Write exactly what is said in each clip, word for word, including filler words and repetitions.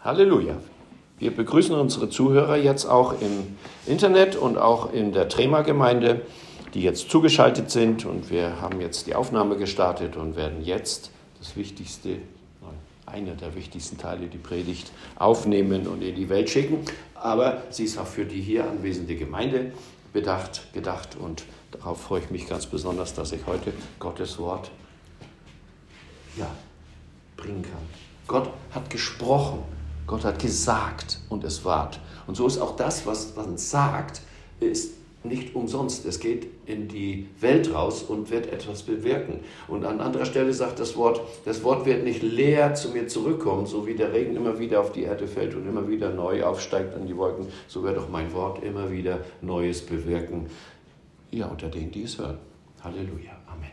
Halleluja. Wir begrüßen unsere Zuhörer jetzt auch im Internet und auch in der Trema-Gemeinde, die jetzt zugeschaltet sind. Und wir haben jetzt die Aufnahme gestartet und werden jetzt das Wichtigste, einer der wichtigsten Teile, die Predigt, aufnehmen und in die Welt schicken. Aber sie ist auch für die hier anwesende Gemeinde bedacht, gedacht. Und darauf freue ich mich ganz besonders, dass ich heute Gottes Wort ja, bringen kann. Gott hat gesprochen. Gott hat gesagt und es ward. Und so ist auch das, was man sagt, ist nicht umsonst. Es geht in die Welt raus und wird etwas bewirken. Und an anderer Stelle sagt das Wort, das Wort wird nicht leer zu mir zurückkommen, so wie der Regen immer wieder auf die Erde fällt und immer wieder neu aufsteigt an die Wolken, so wird auch mein Wort immer wieder Neues bewirken. Ja, unter denen, die es hören. Halleluja. Amen.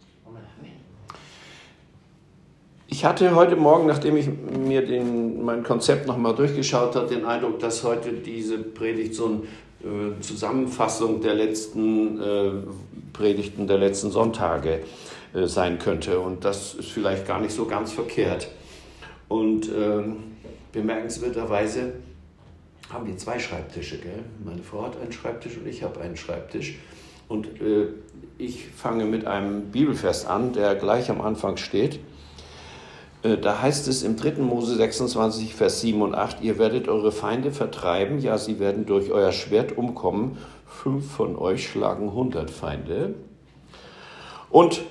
Ich hatte heute Morgen, nachdem ich mir den, mein Konzept nochmal durchgeschaut habe, den Eindruck, dass heute diese Predigt so eine äh, Zusammenfassung der letzten äh, Predigten der letzten Sonntage äh, sein könnte. Und das ist vielleicht gar nicht so ganz verkehrt. Und äh, bemerkenswerterweise haben wir zwei Schreibtische. Gell? Meine Frau hat einen Schreibtisch und ich habe einen Schreibtisch. Und äh, ich fange mit einem Bibelvers an, der gleich am Anfang steht. Da heißt es im dritten Mose sechsundzwanzig, Vers sieben und acht, ihr werdet eure Feinde vertreiben, ja, sie werden durch euer Schwert umkommen, fünf von euch schlagen hundert Feinde. Und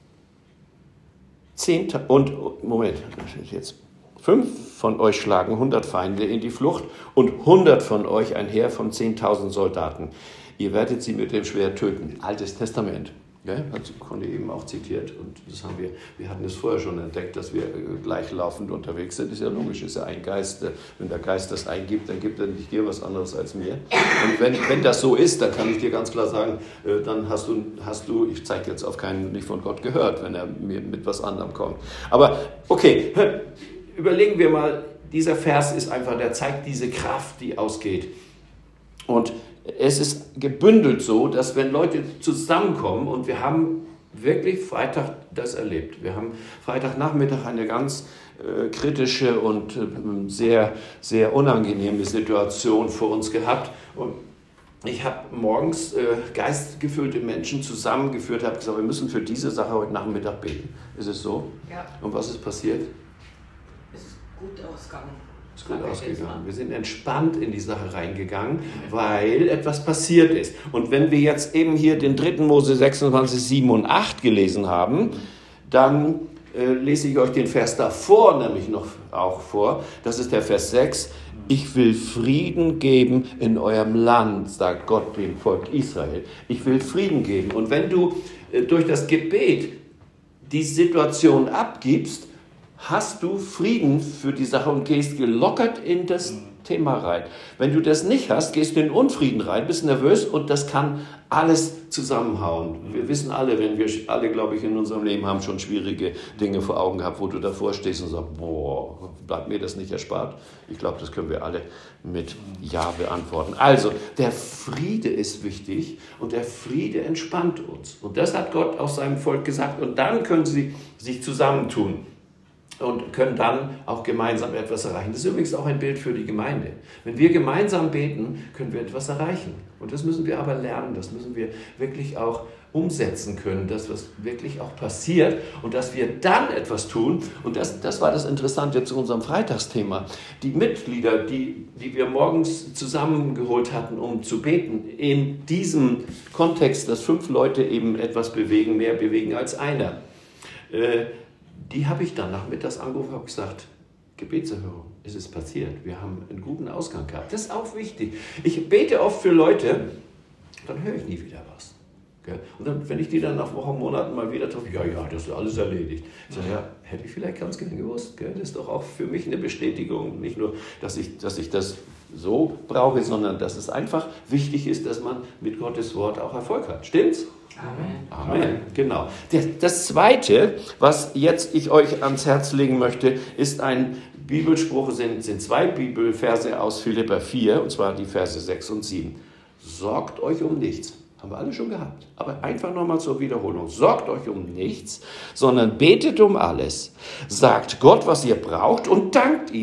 zehn, und, Moment, jetzt, fünf von euch schlagen hundert Feinde in die Flucht und hundert von euch ein Heer von zehntausend Soldaten. Ihr werdet sie mit dem Schwert töten. Altes Testament. Ja, hat Conny eben auch zitiert und das haben wir, wir hatten es vorher schon entdeckt, dass wir gleichlaufend unterwegs sind. Das ist ja logisch, ist ja ein Geist. Wenn der Geist das eingibt, dann gibt er nicht dir was anderes als mir. Und wenn, wenn das so ist, dann kann ich dir ganz klar sagen, dann hast du, hast du ich zeige jetzt auf keinen, nicht von Gott gehört, wenn er mir mit was anderem kommt. Aber okay, überlegen wir mal, dieser Vers ist einfach, der zeigt diese Kraft, die ausgeht. Und es ist gebündelt so, dass wenn Leute zusammenkommen und wir haben wirklich Freitag das erlebt. Wir haben Freitagnachmittag eine ganz äh, kritische und äh, sehr, sehr unangenehme Situation vor uns gehabt. Und ich habe morgens äh, geistgefüllte Menschen zusammengeführt, habe gesagt, wir müssen für diese Sache heute Nachmittag beten. Ist es so? Ja. Und was ist passiert? Es ist gut ausgegangen. Ist gut ausgegangen. Wir sind entspannt in die Sache reingegangen, weil etwas passiert ist. Und wenn wir jetzt eben hier den dritten Mose sechsundzwanzig, sieben und acht gelesen haben, dann äh, lese ich euch den Vers davor nämlich noch auch vor. Das ist der Vers sechs. Ich will Frieden geben in eurem Land, sagt Gott dem Volk Israel. Ich will Frieden geben. Und wenn du äh, durch das Gebet die Situation abgibst, hast du Frieden für die Sache und gehst gelockert in das Thema rein. Wenn du das nicht hast, gehst du in Unfrieden rein, bist nervös und das kann alles zusammenhauen. Wir wissen alle, wenn wir alle, glaube ich, in unserem Leben haben schon schwierige Dinge vor Augen gehabt, wo du davor stehst und sagst, boah, bleibt mir das nicht erspart? Ich glaube, das können wir alle mit Ja beantworten. Also, der Friede ist wichtig und der Friede entspannt uns. Und das hat Gott auch seinem Volk gesagt. Und dann können sie sich zusammentun und können dann auch gemeinsam etwas erreichen. Das ist übrigens auch ein Bild für die Gemeinde. Wenn wir gemeinsam beten, können wir etwas erreichen. Und das müssen wir aber lernen, das müssen wir wirklich auch umsetzen können, dass was wirklich auch passiert und dass wir dann etwas tun. Und das, das war das Interessante zu unserem Freitagsthema. Die Mitglieder, die, die wir morgens zusammengeholt hatten, um zu beten, in diesem Kontext, dass fünf Leute eben etwas bewegen, mehr bewegen als einer, äh, die habe ich dann nachmittags angerufen und habe gesagt, Gebetserhörung, ist es passiert. Wir haben einen guten Ausgang gehabt. Das ist auch wichtig. Ich bete oft für Leute, dann höre ich nie wieder was. Und dann, wenn ich die dann nach Wochen, Monaten mal wieder treffe, ja, ja, das ist alles erledigt. Ich sage, ja, hätte ich vielleicht ganz gerne gewusst. Gell? Das ist doch auch für mich eine Bestätigung. Nicht nur, dass ich, dass ich das so brauche, sondern dass es einfach wichtig ist, dass man mit Gottes Wort auch Erfolg hat. Stimmt's? Amen. Amen, genau. Das Zweite, was jetzt ich euch ans Herz legen möchte, ist ein Bibelspruch, sind, sind zwei Bibelverse aus Philipper vier, und zwar die Verse sechs und sieben. Sorgt euch um nichts. Haben wir alle schon gehabt. Aber einfach nochmal zur Wiederholung. Sorgt euch um nichts, sondern betet um alles. Sagt Gott, was ihr braucht und dankt ihm.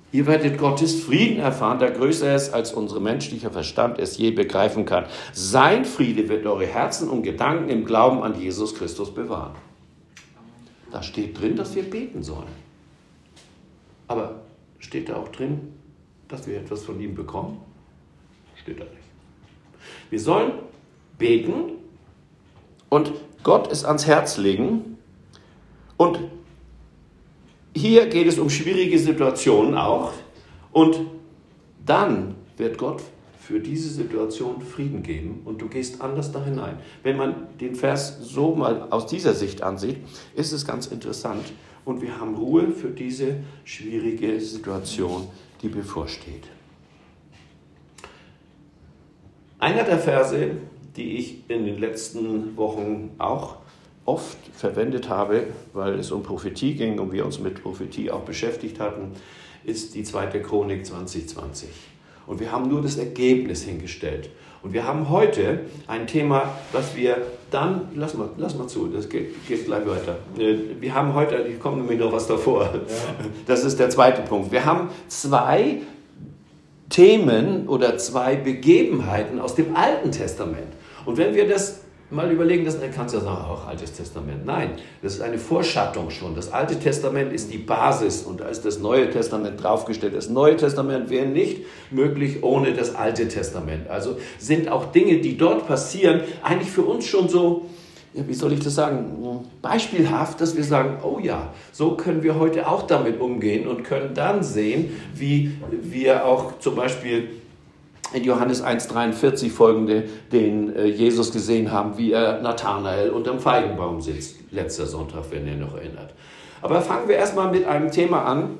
Ihr werdet Gottes Frieden erfahren, der größer ist, als unser menschlicher Verstand es je begreifen kann. Sein Friede wird eure Herzen und Gedanken im Glauben an Jesus Christus bewahren. Da steht drin, dass wir beten sollen. Aber steht da auch drin, dass wir etwas von ihm bekommen? Steht da nicht. Wir sollen beten und Gott es ans Herz legen. Und hier geht es um schwierige Situationen auch. Und dann wird Gott für diese Situation Frieden geben und du gehst anders da hinein. Wenn man den Vers so mal aus dieser Sicht ansieht, ist es ganz interessant. Und wir haben Ruhe für diese schwierige Situation, die bevorsteht. Einer der Verse, die ich in den letzten Wochen auch oft verwendet habe, weil es um Prophetie ging und wir uns mit Prophetie auch beschäftigt hatten, ist die zweite Chronik zwanzig zwanzig. Und wir haben nur das Ergebnis hingestellt. Und wir haben heute ein Thema, was wir dann, lass mal, lass mal zu, das geht, geht gleich weiter. Wir haben heute, ich komme nämlich noch was davor, ja. Das ist der zweite Punkt. Wir haben zwei Themen oder zwei Begebenheiten aus dem Alten Testament. Und wenn wir das mal überlegen, das kannst du ja sagen, auch Altes Testament. Nein, das ist eine Vorschattung schon. Das Alte Testament ist die Basis und da ist das Neue Testament draufgestellt. Das Neue Testament wäre nicht möglich ohne das Alte Testament. Also sind auch Dinge, die dort passieren, eigentlich für uns schon so, ja, wie soll ich das sagen, beispielhaft, dass wir sagen, oh ja, so können wir heute auch damit umgehen und können dann sehen, wie wir auch zum Beispiel in Johannes eins dreiundvierzig folgende, den äh, Jesus gesehen haben, wie er Nathanael unterm Feigenbaum sitzt. Letzter Sonntag, wenn ihr noch erinnert. Aber fangen wir erstmal mit einem Thema an,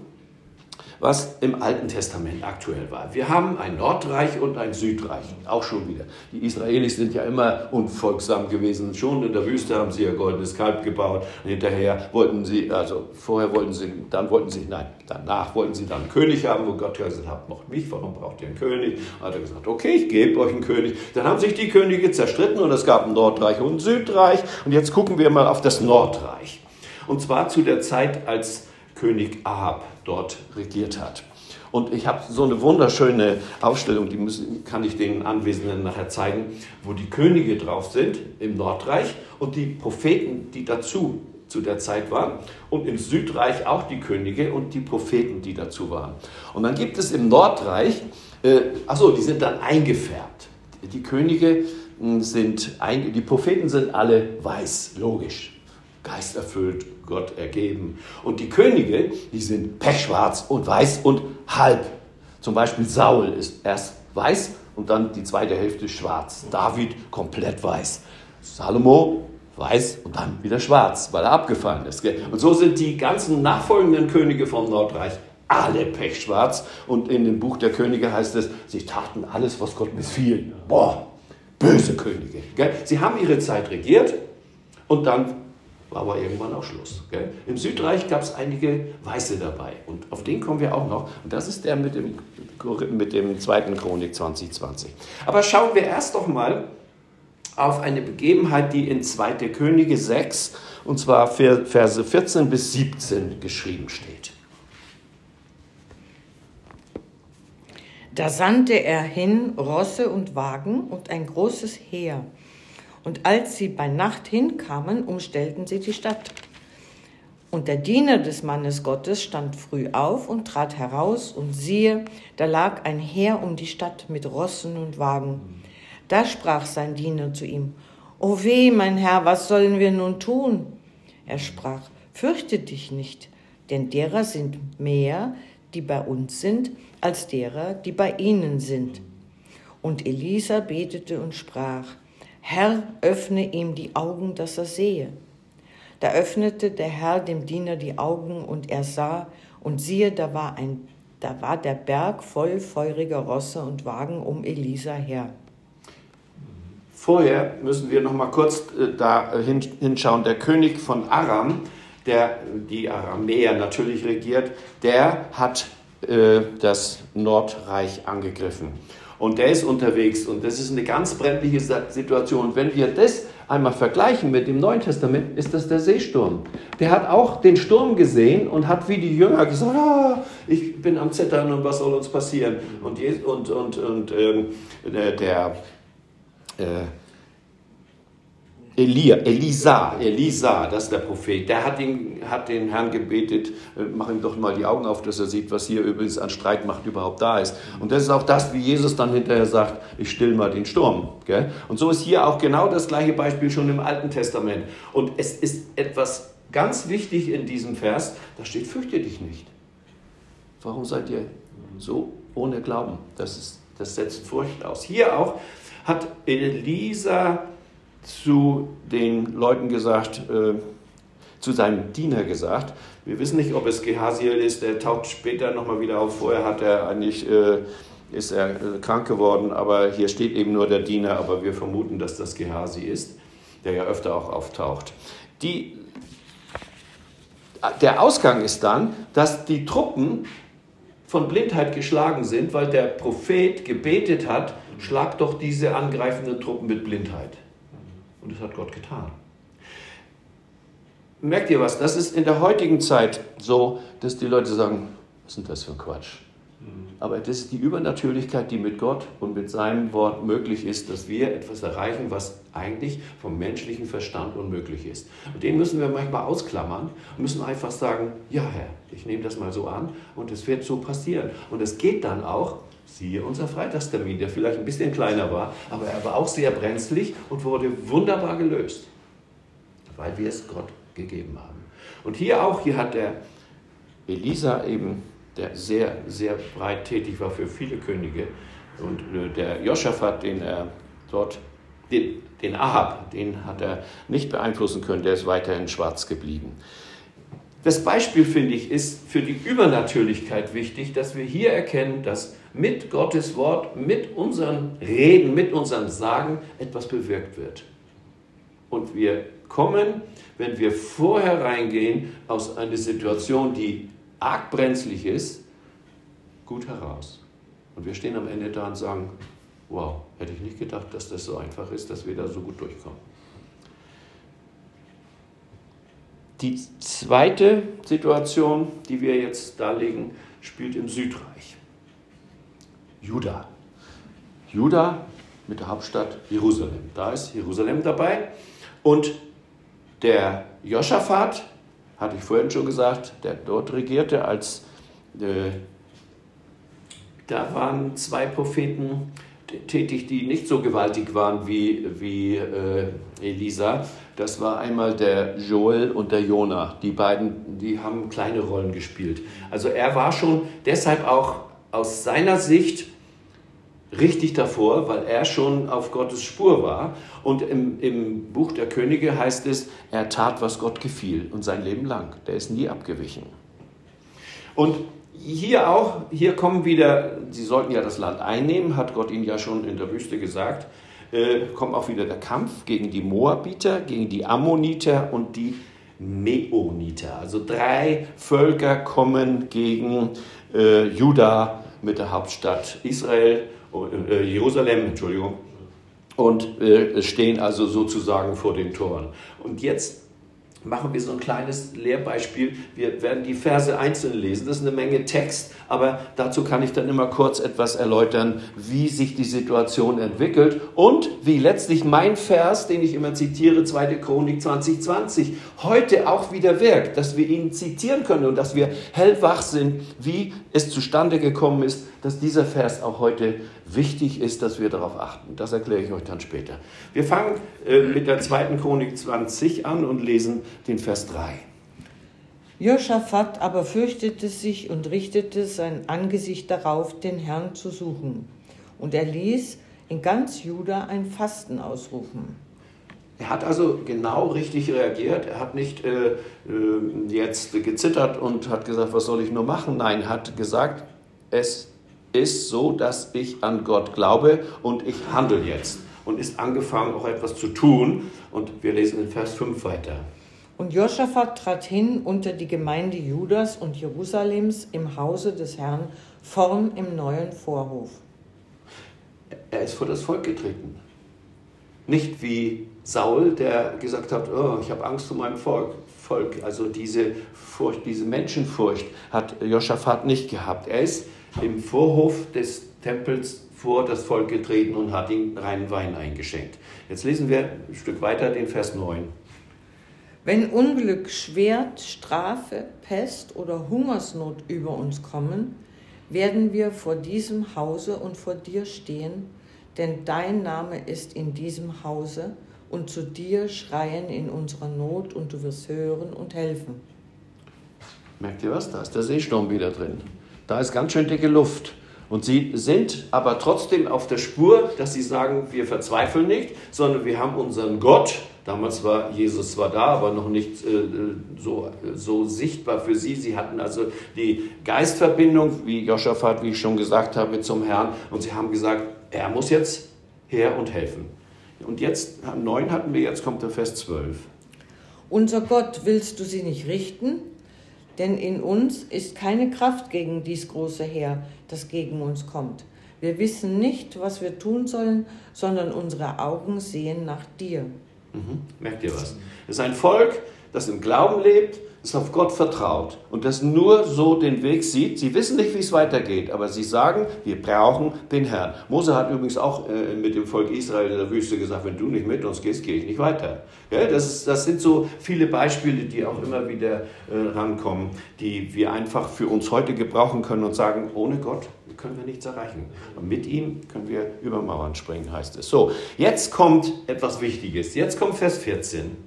was im Alten Testament aktuell war. Wir haben ein Nordreich und ein Südreich, auch schon wieder. Die Israelis sind ja immer unfolgsam gewesen. Schon in der Wüste haben sie ihr goldenes Kalb gebaut. Und hinterher wollten sie, also vorher wollten sie, dann wollten sie, nein, danach wollten sie dann einen König haben, wo Gott gesagt hat, macht mich, warum braucht ihr einen König? Dann hat er gesagt, okay, ich gebe euch einen König. Dann haben sich die Könige zerstritten und es gab ein Nordreich und ein Südreich. Und jetzt gucken wir mal auf das Nordreich. Und zwar zu der Zeit, als König Ahab dort regiert hat. Und ich habe so eine wunderschöne Aufstellung, die müssen, kann ich den Anwesenden nachher zeigen, wo die Könige drauf sind im Nordreich und die Propheten, die dazu zu der Zeit waren. Und im Südreich auch die Könige und die Propheten, die dazu waren. Und dann gibt es im Nordreich, äh, achso, die sind dann eingefärbt. Die Könige sind, ein, die Propheten sind alle weiß, logisch. Geisterfüllt, Gott ergeben. Und die Könige, die sind pechschwarz und weiß und halb. Zum Beispiel Saul ist erst weiß und dann die zweite Hälfte schwarz. David komplett weiß. Salomo weiß und dann wieder schwarz, weil er abgefallen ist. Und so sind die ganzen nachfolgenden Könige vom Nordreich alle pechschwarz. Und in dem Buch der Könige heißt es, sie taten alles, was Gott missfiel. Boah, böse Könige. Sie haben ihre Zeit regiert und dann war aber irgendwann auch Schluss. Gell? Im Südreich gab es einige Weiße dabei. Und auf den kommen wir auch noch. Und das ist der mit dem, mit dem zweiten Chronik zwanzig zwanzig. Aber schauen wir erst doch mal auf eine Begebenheit, die in zweite Könige sechs, und zwar Verse vierzehn bis siebzehn geschrieben steht. Da sandte er hin Rosse und Wagen und ein großes Heer. Und als sie bei Nacht hinkamen, umstellten sie die Stadt. Und der Diener des Mannes Gottes stand früh auf und trat heraus, und siehe, da lag ein Heer um die Stadt mit Rossen und Wagen. Da sprach sein Diener zu ihm: O weh, mein Herr, was sollen wir nun tun? Er sprach: Fürchte dich nicht, denn derer sind mehr, die bei uns sind, als derer, die bei ihnen sind. Und Elisa betete und sprach: Herr, öffne ihm die Augen, dass er sehe. Da öffnete der Herr dem Diener die Augen, und er sah, und siehe, da war, ein, da war der Berg voll feuriger Rosse und Wagen um Elisa her. Vorher müssen wir noch mal kurz äh, da äh, hin, hinschauen. Der König von Aram, der die Aramäer natürlich regiert, der hat äh, das Nordreich angegriffen. Und der ist unterwegs und das ist eine ganz brenzliche Situation. Und wenn wir das einmal vergleichen mit dem Neuen Testament, ist das der Seesturm. Der hat auch den Sturm gesehen und hat wie die Jünger gesagt, ah, ich bin am Zittern und was soll uns passieren? Und, und, und, und ähm, der, der äh, Elia, Elisa, Elisa, das ist der Prophet, der hat, ihn, hat den Herrn gebetet, mach ihm doch mal die Augen auf, dass er sieht, was hier übrigens an Streitmacht überhaupt da ist. Und das ist auch das, wie Jesus dann hinterher sagt, ich still mal den Sturm. Gell? Und so ist hier auch genau das gleiche Beispiel schon im Alten Testament. Und es ist etwas ganz wichtig in diesem Vers, da steht, fürchte dich nicht. Warum seid ihr so ohne Glauben? Das, ist, das setzt Furcht aus. Hier auch hat Elisa zu den Leuten gesagt, äh, zu seinem Diener gesagt. Wir wissen nicht, ob es Gehaziel ist, der taucht später nochmal wieder auf. Vorher hat er eigentlich, äh, ist er äh, krank geworden, aber hier steht eben nur der Diener, aber wir vermuten, dass das Gehazi ist, der ja öfter auch auftaucht. Die, der Ausgang ist dann, dass die Truppen von Blindheit geschlagen sind, weil der Prophet gebetet hat, schlag doch diese angreifenden Truppen mit Blindheit. Und das hat Gott getan. Merkt ihr was? Das ist in der heutigen Zeit so, dass die Leute sagen, was ist denn das für ein Quatsch? Aber das ist die Übernatürlichkeit, die mit Gott und mit seinem Wort möglich ist, dass wir etwas erreichen, was eigentlich vom menschlichen Verstand unmöglich ist. Und den müssen wir manchmal ausklammern und müssen einfach sagen, ja Herr, ich nehme das mal so an und es wird so passieren. Und es geht dann auch, siehe unser Freitagstermin, der vielleicht ein bisschen kleiner war, aber er war auch sehr brenzlig und wurde wunderbar gelöst, weil wir es Gott gegeben haben. Und hier auch, hier hat der Elisa eben, der sehr, sehr breit tätig war für viele Könige, und der Josaphat, den er dort, den, den Ahab, den hat er nicht beeinflussen können, der ist weiterhin schwarz geblieben. Das Beispiel, finde ich, ist für die Übernatürlichkeit wichtig, dass wir hier erkennen, dass mit Gottes Wort, mit unseren Reden, mit unserem Sagen etwas bewirkt wird. Und wir kommen, wenn wir vorher reingehen, aus einer Situation, die arg brenzlig ist, gut heraus. Und wir stehen am Ende da und sagen, wow, hätte ich nicht gedacht, dass das so einfach ist, dass wir da so gut durchkommen. Die zweite Situation, die wir jetzt darlegen, spielt im Südreich. Juda. Juda mit der Hauptstadt Jerusalem. Da ist Jerusalem dabei. Und der Josaphat, hatte ich vorhin schon gesagt, der dort regierte, als äh, da waren zwei Propheten tätig, die nicht so gewaltig waren wie, wie äh, Elisa. Das war einmal der Joel und der Jona. Die beiden, die haben kleine Rollen gespielt. Also er war schon deshalb auch aus seiner Sicht richtig davor, weil er schon auf Gottes Spur war. Und im, im Buch der Könige heißt es, er tat, was Gott gefiel und sein Leben lang. Der ist nie abgewichen. Und hier auch, hier kommen wieder, sie sollten ja das Land einnehmen, hat Gott ihnen ja schon in der Wüste gesagt, äh, kommt auch wieder der Kampf gegen die Moabiter, gegen die Ammoniter und die Meoniter. Also drei Völker kommen gegen äh, Juda mit der Hauptstadt Israel, äh, Jerusalem, Entschuldigung, und äh, stehen also sozusagen vor den Toren. Und jetzt machen wir so ein kleines Lehrbeispiel. Wir werden die Verse einzeln lesen. Das ist eine Menge Text, aber dazu kann ich dann immer kurz etwas erläutern, wie sich die Situation entwickelt und wie letztlich mein Vers, den ich immer zitiere, zweite Chronik zwanzig zwanzig, heute auch wieder wirkt, dass wir ihn zitieren können und dass wir hellwach sind, wie es zustande gekommen ist, dass dieser Vers auch heute wichtig ist, dass wir darauf achten. Das erkläre ich euch dann später. Wir fangen äh, mit der zweiten Chronik zwanzig an und lesen den Vers drei. Josaphat aber fürchtete sich und richtete sein Angesicht darauf, den Herrn zu suchen. Und er ließ in ganz Juda ein Fasten ausrufen. Er hat also genau richtig reagiert. Er hat nicht äh, jetzt gezittert und hat gesagt, was soll ich nur machen? Nein, er hat gesagt, es ist so, dass ich an Gott glaube und ich handle jetzt. Und ist angefangen, auch etwas zu tun. Und wir lesen in Vers fünf weiter. Und Josaphat trat hin unter die Gemeinde Judas und Jerusalems im Hause des Herrn, vorn im neuen Vorhof. Er ist vor das Volk getreten. Nicht wie Saul, der gesagt hat, oh, ich habe Angst vor meinem Volk. Volk. Also diese Furcht, diese Menschenfurcht hat Josaphat nicht gehabt. Er ist im Vorhof des Tempels vor das Volk getreten und hat ihm reinen Wein eingeschenkt. Jetzt lesen wir ein Stück weiter den Vers neun. Wenn Unglück, Schwert, Strafe, Pest oder Hungersnot über uns kommen, werden wir vor diesem Hause und vor dir stehen, denn dein Name ist in diesem Hause, und zu dir schreien in unserer Not, und du wirst hören und helfen. Merkt ihr was? Da ist der Seesturm wieder drin. Da ist ganz schön dicke Luft. Und sie sind aber trotzdem auf der Spur, dass sie sagen, wir verzweifeln nicht, sondern wir haben unseren Gott. Damals war Jesus zwar da, aber noch nicht äh, so, so sichtbar für sie. Sie hatten also die Geistverbindung, wie Josaphat, wie ich schon gesagt habe, zum Herrn. Und sie haben gesagt, er muss jetzt her und helfen. Und jetzt, am neun hatten wir, jetzt kommt der Vers zwölf. Unser Gott, willst du sie nicht richten? Denn in uns ist keine Kraft gegen dies große Heer, das gegen uns kommt. Wir wissen nicht, was wir tun sollen, sondern unsere Augen sehen nach dir. Mhm. Merkt ihr was? Es ist ein Volk, das im Glauben lebt, das auf Gott vertraut und das nur so den Weg sieht. Sie wissen nicht, wie es weitergeht, aber sie sagen, wir brauchen den Herrn. Mose hat übrigens auch äh, mit dem Volk Israel in der Wüste gesagt, wenn du nicht mit uns gehst, gehe ich nicht weiter. Ja, das, ist, das sind so viele Beispiele, die auch immer wieder äh, rankommen, die wir einfach für uns heute gebrauchen können und sagen, ohne Gott können wir nichts erreichen. Und mit ihm können wir über Mauern springen, heißt es. So, jetzt kommt etwas Wichtiges. Jetzt kommt Vers vierzehn.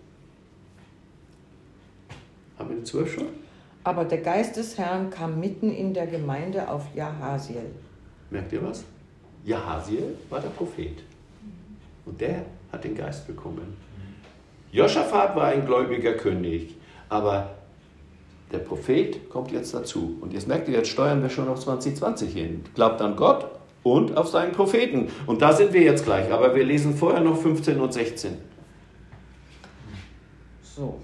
Haben wir den zwölf schon? Aber der Geist des Herrn kam mitten in der Gemeinde auf Jahaziel. Merkt ihr was? Jahaziel war der Prophet. Und der hat den Geist bekommen. Josaphat war ein gläubiger König. Aber der Prophet kommt jetzt dazu. Und jetzt merkt ihr, jetzt steuern wir schon auf zwanzig zwanzig hin. Glaubt an Gott und auf seinen Propheten. Und da sind wir jetzt gleich. Aber wir lesen vorher noch fünfzehn und sechzehn. So.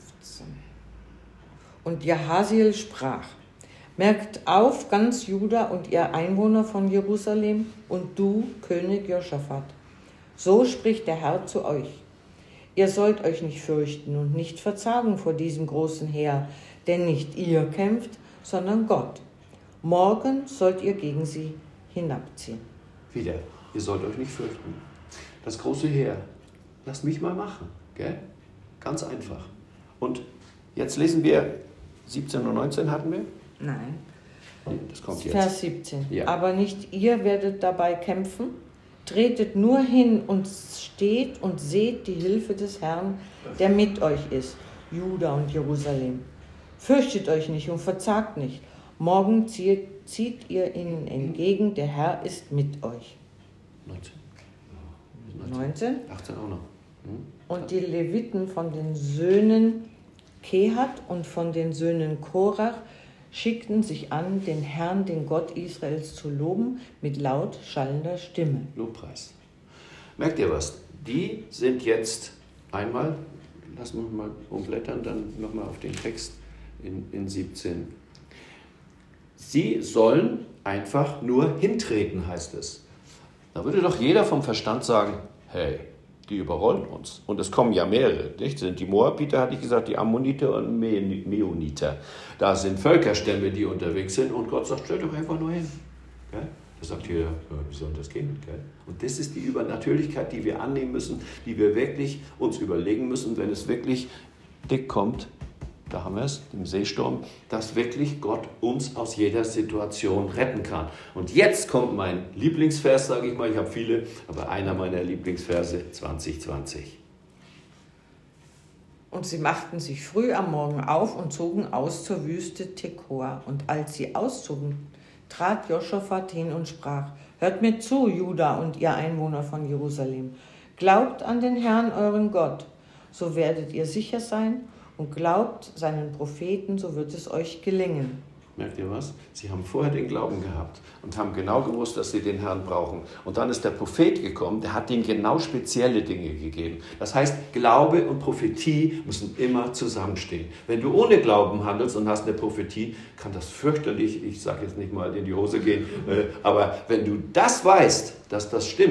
Und Jahaziel sprach, merkt auf, ganz Juda und ihr Einwohner von Jerusalem und du, König Josaphat. So spricht der Herr zu euch. Ihr sollt euch nicht fürchten und nicht verzagen vor diesem großen Heer, denn nicht ihr kämpft, sondern Gott. Morgen sollt ihr gegen sie hinabziehen. Wieder, ihr sollt euch nicht fürchten. Das große Heer, lasst mich mal machen, gell? Ganz einfach. Und jetzt lesen wir siebzehn und neunzehn hatten wir? Nein. Das kommt jetzt. Vers siebzehn. Ja. Aber nicht ihr werdet dabei kämpfen, tretet nur hin und steht und seht die Hilfe des Herrn, der mit euch ist, Juda und Jerusalem. Fürchtet euch nicht und verzagt nicht. Morgen zieht, zieht ihr ihnen entgegen, der Herr ist mit euch. neunzehn. neunzehn. achtzehn auch noch. Hm? Und die Leviten von den Söhnen Kehat und von den Söhnen Korach schickten sich an, den Herrn, den Gott Israels, zu loben mit laut schallender Stimme. Lobpreis. Merkt ihr was? Die sind jetzt einmal, lassen wir mal umblättern, dann nochmal auf den Text in, in siebzehn. Sie sollen einfach nur hintreten, heißt es. Da würde doch jeder vom Verstand sagen, hey, die überrollen uns. Und es kommen ja mehrere. Nicht? Sind die Moabiter, hatte ich gesagt, die Ammoniter und Meoniter. Da sind Völkerstämme, die unterwegs sind. Und Gott sagt, stell doch einfach nur hin. Gell? Da sagt jeder, ja, wie soll das gehen? Gell? Und das ist die Übernatürlichkeit, die wir annehmen müssen, die wir wirklich uns überlegen müssen, wenn es wirklich dick kommt. Da haben wir es, dem Seesturm, dass wirklich Gott uns aus jeder Situation retten kann. Und jetzt kommt mein Lieblingsvers, sage ich mal, ich habe viele, aber einer meiner Lieblingsverse, zwanzig zwanzig. Und sie machten sich früh am Morgen auf und zogen aus zur Wüste Tekoa. Und als sie auszogen, trat Josaphat hin und sprach, hört mir zu, Juda und ihr Einwohner von Jerusalem. Glaubt an den Herrn, euren Gott, so werdet ihr sicher sein, und glaubt seinen Propheten, so wird es euch gelingen. Merkt ihr was? Sie haben vorher den Glauben gehabt und haben genau gewusst, dass sie den Herrn brauchen. Und dann ist der Prophet gekommen, der hat ihnen genau spezielle Dinge gegeben. Das heißt, Glaube und Prophetie müssen immer zusammenstehen. Wenn du ohne Glauben handelst und hast eine Prophetie, kann das fürchterlich, ich sage jetzt nicht mal in die Hose gehen, äh, aber wenn du das weißt, dass das stimmt,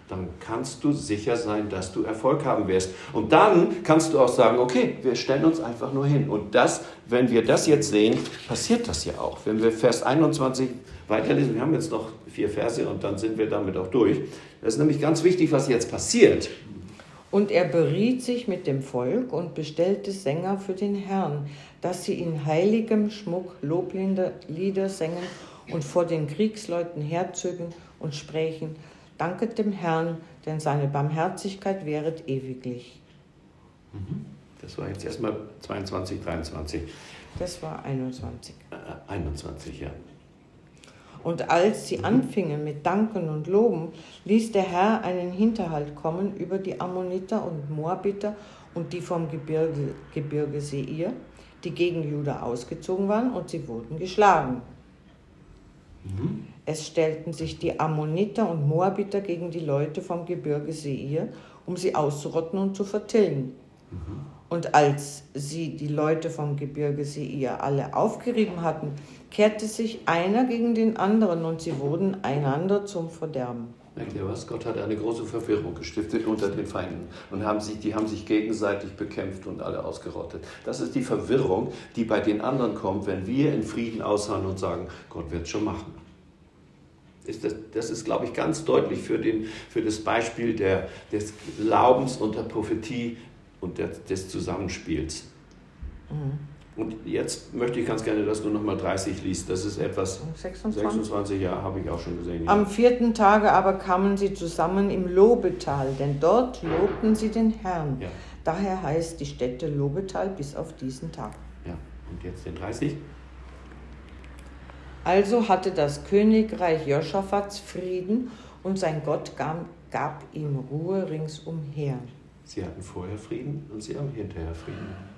dann kannst du sicher sein, dass du Erfolg haben wirst. Und dann kannst du auch sagen, okay, wir stellen uns einfach nur hin. Und das, wenn wir das jetzt sehen, passiert das ja auch. Wenn wir Vers einundzwanzig weiterlesen, wir haben jetzt noch vier Verse und dann sind wir damit auch durch. Das ist nämlich ganz wichtig, was jetzt passiert. Und er beriet sich mit dem Volk und bestellte Sänger für den Herrn, dass sie in heiligem Schmuck Loblieder sängen und vor den Kriegsleuten herzögen und sprächen: Danket dem Herrn, denn seine Barmherzigkeit währet ewiglich. Das war jetzt erstmal zweiundzwanzig, dreiundzwanzig. Das war einundzwanzig. Äh, einundzwanzig, ja. Und als sie anfingen mit Danken und Loben, ließ der Herr einen Hinterhalt kommen über die Ammoniter und Moabiter und die vom Gebirge, Gebirge Seir, die gegen Juda ausgezogen waren, und sie wurden geschlagen. Mhm. Es stellten sich die Ammoniter und Moabiter gegen die Leute vom Gebirge Seir, um sie auszurotten und zu vertilgen. Mhm. Und als sie die Leute vom Gebirge Seir alle aufgerieben hatten, kehrte sich einer gegen den anderen und sie wurden einander zum Verderben. Merkt ihr was? Gott hat eine große Verwirrung gestiftet unter den Feinden und haben sich, die haben sich gegenseitig bekämpft und alle ausgerottet. Das ist die Verwirrung, die bei den anderen kommt, wenn wir in Frieden ausharren und sagen, Gott wird es schon machen. Ist das, das ist, glaube ich, ganz deutlich für, den, für das Beispiel der, des Glaubens und der Prophetie und der, des Zusammenspiels. Mhm. Und jetzt möchte ich ganz gerne, dass du nochmal dreißig liest. Das ist etwas, sechsundzwanzig, sechsundzwanzig Jahre habe ich auch schon gesehen. Ja. Am vierten Tage aber kamen sie zusammen im Lobetal, denn dort lobten sie den Herrn. Ja. Daher heißt die Stätte Lobetal bis auf diesen Tag. Ja, und jetzt den dreißig. Also hatte das Königreich Joschafats Frieden und sein Gott gab, gab ihm Ruhe ringsumher. Sie hatten vorher Frieden und sie haben hinterher Frieden.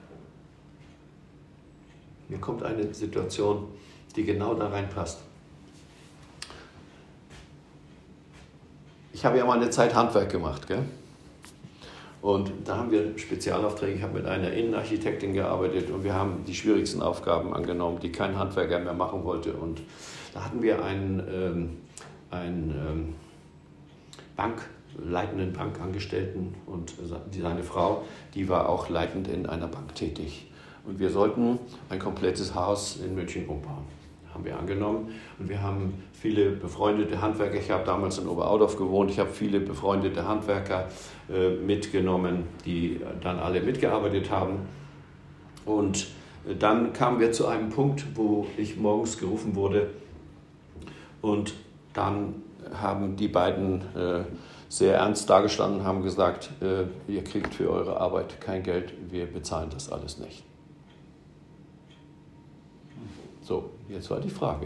Mir kommt eine Situation, die genau da reinpasst. Ich habe ja mal eine Zeit Handwerk gemacht, gell? Und da haben wir Spezialaufträge. Ich habe mit einer Innenarchitektin gearbeitet und wir haben die schwierigsten Aufgaben angenommen, die kein Handwerker mehr machen wollte. Und da hatten wir einen, ähm, einen ähm, Bank, leitenden Bankangestellten und seine Frau, die war auch leitend in einer Bank tätig. Und wir sollten ein komplettes Haus in München umbauen. Haben wir angenommen. Und wir haben viele befreundete Handwerker. Ich habe damals in Oberaudorf gewohnt. Ich habe viele befreundete Handwerker äh, mitgenommen, die dann alle mitgearbeitet haben. Und äh, dann kamen wir zu einem Punkt, wo ich morgens gerufen wurde. Und dann haben die beiden äh, sehr ernst dagestanden und haben gesagt, äh, ihr kriegt für eure Arbeit kein Geld, wir bezahlen das alles nicht. So, jetzt war die Frage.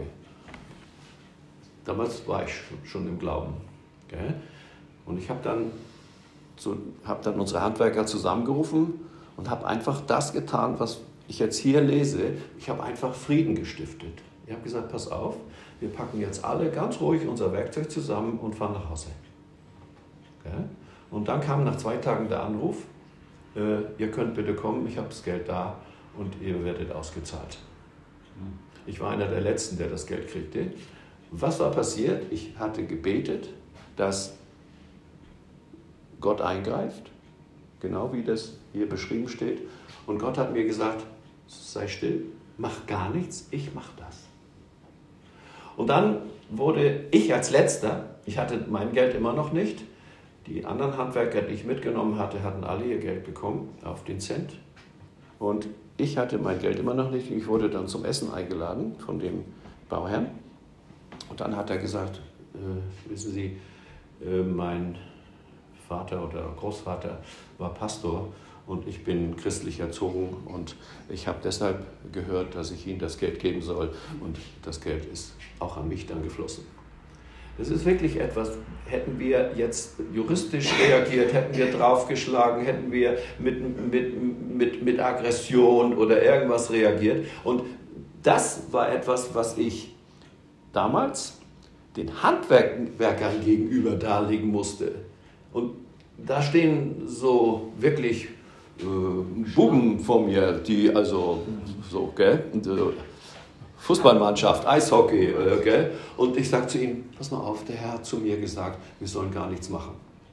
Damals war ich schon im Glauben. Gell? Und ich habe dann, so, hab dann unsere Handwerker zusammengerufen und habe einfach das getan, was ich jetzt hier lese. Ich habe einfach Frieden gestiftet. Ich habe gesagt, pass auf, wir packen jetzt alle ganz ruhig unser Werkzeug zusammen und fahren nach Hause. Gell? Und dann kam nach zwei Tagen der Anruf, äh, ihr könnt bitte kommen, ich habe das Geld da und ihr werdet ausgezahlt. Ich war einer der Letzten, der das Geld kriegte. Was war passiert? Ich hatte gebetet, dass Gott eingreift, genau wie das hier beschrieben steht. Und Gott hat mir gesagt, sei still, mach gar nichts, ich mach das. Und dann wurde ich als Letzter, ich hatte mein Geld immer noch nicht, die anderen Handwerker, die ich mitgenommen hatte, hatten alle ihr Geld bekommen, auf den Cent. Und ich hatte mein Geld immer noch nicht. Ich wurde dann zum Essen eingeladen von dem Bauherrn. Und dann hat er gesagt, äh, wissen Sie, äh, mein Vater oder Großvater war Pastor und ich bin christlich erzogen und ich habe deshalb gehört, dass ich Ihnen das Geld geben soll und das Geld ist auch an mich dann geflossen. Das ist wirklich etwas, hätten wir jetzt juristisch reagiert, hätten wir draufgeschlagen, hätten wir mit, mit, mit, mit Aggression oder irgendwas reagiert. Und das war etwas, was ich damals den Handwerkern gegenüber darlegen musste. Und da stehen so wirklich äh, Buben vor mir, die also so, gell? Und, äh, Fußballmannschaft, Eishockey, äh, gell? Und ich sage zu ihnen, pass mal auf, der Herr hat zu mir gesagt, wir sollen gar nichts machen.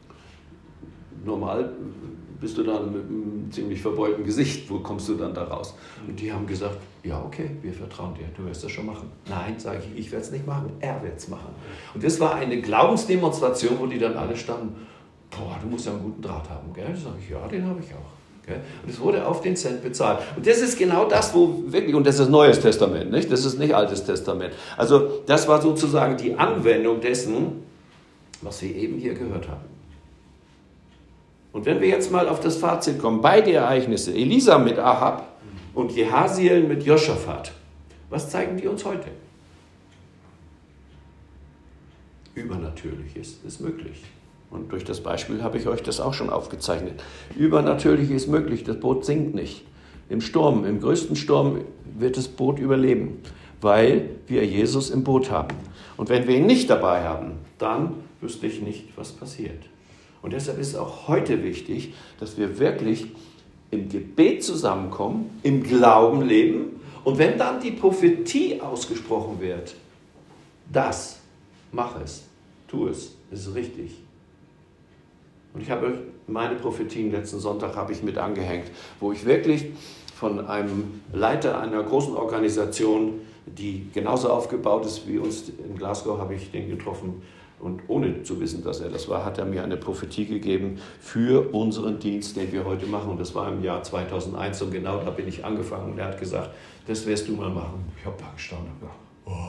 normal bist du dann mit einem ziemlich verbeulten Gesicht, wo kommst du dann da raus? Und die haben gesagt, ja okay, wir vertrauen dir, du wirst das schon machen. Nein, sage ich, ich werde es nicht machen, er wird es machen. Und das war eine Glaubensdemonstration, wo die dann alle standen, boah, du musst ja einen guten Draht haben, gell? Da sage ich, ja, den habe ich auch. Gell? Und es wurde auf den Cent bezahlt. Und das ist genau das, wo wirklich, und das ist Neues Testament, nicht? Das ist nicht Altes Testament. Also das war sozusagen die Anwendung dessen, was wir eben hier gehört haben. Und wenn wir jetzt mal auf das Fazit kommen, beide Ereignisse, Elisa mit Ahab und Jehasiel mit Josaphat, was zeigen die uns heute? Übernatürliches ist möglich. Und durch das Beispiel habe ich euch das auch schon aufgezeichnet. Übernatürliches ist möglich, das Boot sinkt nicht. Im Sturm, im größten Sturm wird das Boot überleben, weil wir Jesus im Boot haben. Und wenn wir ihn nicht dabei haben, dann wüsste ich nicht, was passiert. Und deshalb ist es auch heute wichtig, dass wir wirklich im Gebet zusammenkommen, im Glauben leben. Und wenn dann die Prophetie ausgesprochen wird, das, mach es, tu es, es ist richtig. Und ich habe meine Prophetien letzten Sonntag habe ich mit angehängt, wo ich wirklich von einem Leiter einer großen Organisation, die genauso aufgebaut ist wie uns in Glasgow, habe ich den getroffen. Und ohne zu wissen, dass er das war, hat er mir eine Prophetie gegeben für unseren Dienst, den wir heute machen. Und das war im Jahr zweitausendeins und genau da bin ich angefangen. Und er hat gesagt, das wirst du mal machen. Ich habe da gestanden und gedacht,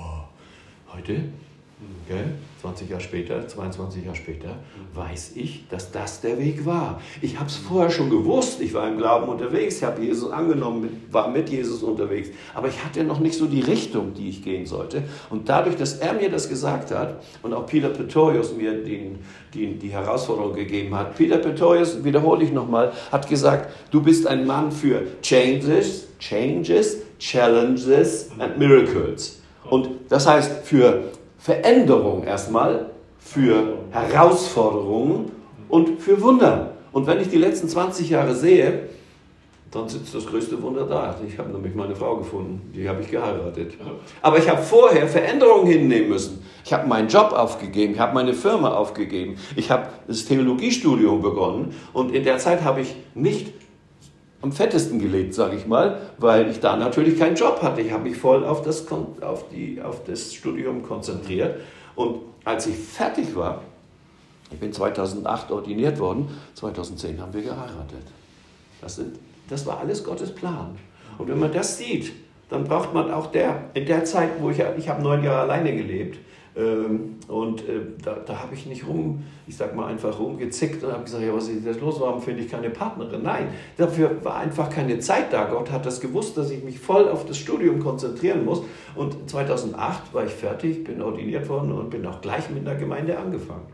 oh, heute, okay, zwanzig Jahre später, zweiundzwanzig Jahre später, weiß ich, dass das der Weg war. Ich habe es vorher schon gewusst. Ich war im Glauben unterwegs, ich habe Jesus angenommen, war mit Jesus unterwegs. Aber ich hatte noch nicht so die Richtung, die ich gehen sollte. Und dadurch, dass er mir das gesagt hat und auch Peter Pretorius mir die, die, die Herausforderung gegeben hat, Peter Pretorius, wiederhole ich nochmal, hat gesagt, du bist ein Mann für Changes, Changes, Challenges and Miracles. Und das heißt für Veränderung erstmal, für Herausforderungen und für Wunder. Und wenn ich die letzten zwanzig Jahre sehe, dann sitzt das größte Wunder da. Ich habe nämlich meine Frau gefunden, die habe ich geheiratet. Aber ich habe vorher Veränderungen hinnehmen müssen. Ich habe meinen Job aufgegeben, ich habe meine Firma aufgegeben, ich habe das Theologiestudium begonnen und in der Zeit habe ich nicht am fettesten gelebt, sage ich mal, weil ich da natürlich keinen Job hatte. Ich habe mich voll auf das, auf, die, auf das Studium konzentriert. Und als ich fertig war, ich bin zweitausendacht ordiniert worden, zweitausendzehn haben wir geheiratet. Das, sind, das war alles Gottes Plan. Und wenn man das sieht, dann braucht man auch der, in der Zeit, wo ich, ich habe neun Jahre alleine gelebt, Ähm, und äh, da, da habe ich nicht rum, ich sag mal einfach rumgezickt und habe gesagt, ja, was ist das los, warum finde ich keine Partnerin? Nein, dafür war einfach keine Zeit da. Gott hat das gewusst, dass ich mich voll auf das Studium konzentrieren muss. Und zweitausendacht war ich fertig, bin ordiniert worden und bin auch gleich mit einer Gemeinde angefangen,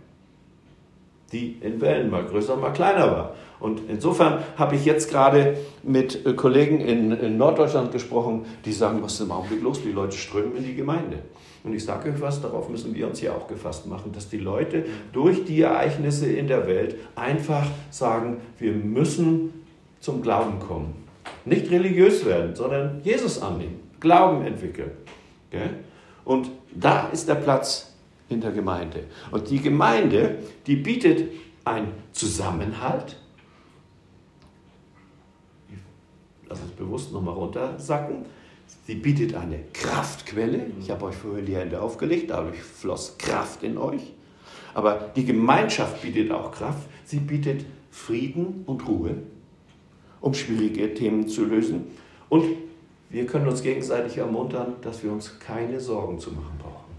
die in Wellen mal größer, mal kleiner war. Und insofern habe ich jetzt gerade mit Kollegen in, in Norddeutschland gesprochen, die sagen, was ist im Augenblick los? Die Leute strömen in die Gemeinde. Und ich sage euch was, darauf müssen wir uns hier auch gefasst machen, dass die Leute durch die Ereignisse in der Welt einfach sagen, wir müssen zum Glauben kommen. Nicht religiös werden, sondern Jesus annehmen, Glauben entwickeln. Okay? Und da ist der Platz in der Gemeinde. Und die Gemeinde, die bietet einen Zusammenhalt. Lass uns bewusst nochmal runtersacken. Sie bietet eine Kraftquelle. Ich habe euch vorhin die Hände aufgelegt, dadurch floss Kraft in euch. Aber die Gemeinschaft bietet auch Kraft. Sie bietet Frieden und Ruhe, um schwierige Themen zu lösen. Und wir können uns gegenseitig ermuntern, dass wir uns keine Sorgen zu machen brauchen.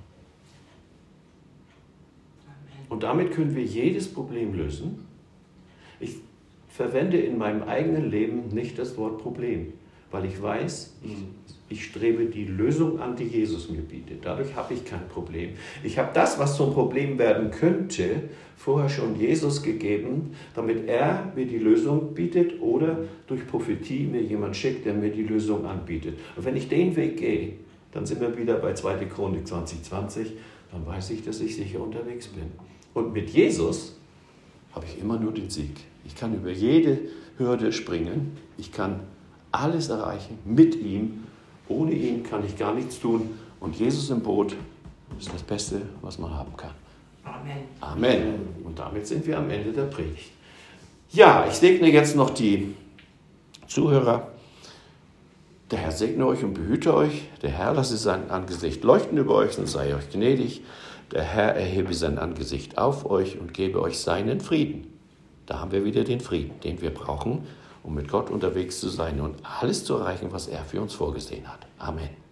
Und damit können wir jedes Problem lösen. Ich verwende in meinem eigenen Leben nicht das Wort Problem, weil ich weiß, ich, ich strebe die Lösung an, die Jesus mir bietet. Dadurch habe ich kein Problem. Ich habe das, was zum Problem werden könnte, vorher schon Jesus gegeben, damit er mir die Lösung bietet oder durch Prophetie mir jemand schickt, der mir die Lösung anbietet. Und wenn ich den Weg gehe, dann sind wir wieder bei zweiter Chronik zwanzig zwanzig, dann weiß ich, dass ich sicher unterwegs bin. Und mit Jesus habe ich immer nur den Sieg. Ich kann über jede Hürde springen. Ich kann alles erreichen mit ihm. Ohne ihn kann ich gar nichts tun. Und Jesus im Boot ist das Beste, was man haben kann. Amen. Amen. Und damit sind wir am Ende der Predigt. Ja, ich segne jetzt noch die Zuhörer. Der Herr segne euch und behüte euch. Der Herr lasse sein Angesicht leuchten über euch und sei euch gnädig. Der Herr erhebe sein Angesicht auf euch und gebe euch seinen Frieden. Da haben wir wieder den Frieden, den wir brauchen, um mit Gott unterwegs zu sein und alles zu erreichen, was er für uns vorgesehen hat. Amen.